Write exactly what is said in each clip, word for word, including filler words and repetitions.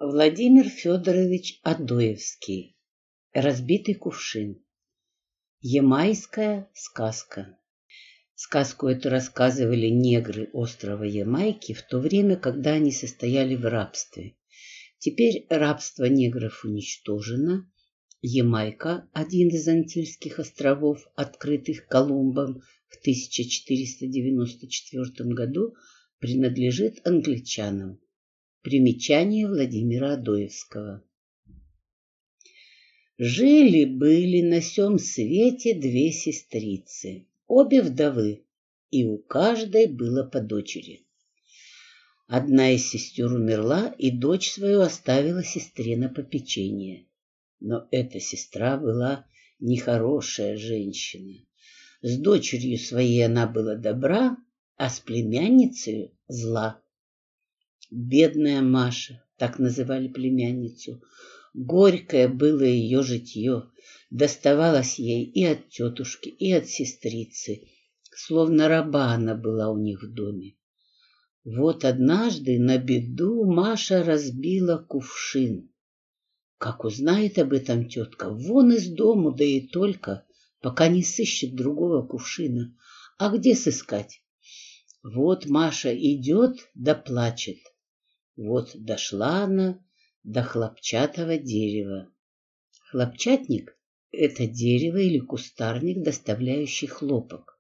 Владимир Федорович Адоевский. Разбитый кувшин. Ямайская сказка. Сказку эту рассказывали негры острова Ямайки в то время, когда они состояли в рабстве. Теперь рабство негров уничтожено. Ямайка, один из Антильских островов, открытых Колумбом в тысяча четыреста девяносто четвёртом году, принадлежит англичанам. Примечание Владимира Адоевского. Жили-были на сём свете две сестрицы, обе вдовы, и у каждой было по дочери. Одна из сестер умерла, и дочь свою оставила сестре на попечение. Но эта сестра была нехорошая женщина. С дочерью своей она была добра, а с племянницей зла. Бедная Маша, так называли племянницу, горькое было ее житье, доставалось ей и от тетушки, и от сестрицы, словно раба она была у них в доме. Вот однажды на беду Маша разбила кувшин. Как узнает об этом тетка, вон из дому, да и только, пока не сыщет другого кувшина. А где сыскать? Вот Маша идет да плачет. Вот дошла она до хлопчатого дерева. Хлопчатник — это дерево или кустарник, доставляющий хлопок.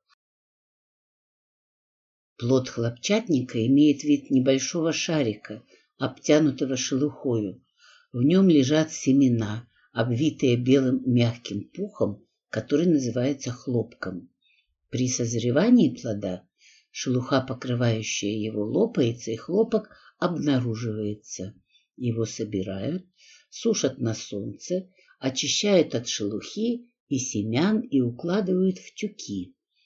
Плод хлопчатника имеет вид небольшого шарика, обтянутого шелухою. В нем лежат семена, обвитые белым мягким пухом, который называется хлопком. При созревании плода шелуха, покрывающая его, лопается, и хлопок обнаруживается. Его собирают, сушат на солнце, очищают от шелухи и семян и укладывают в тюки.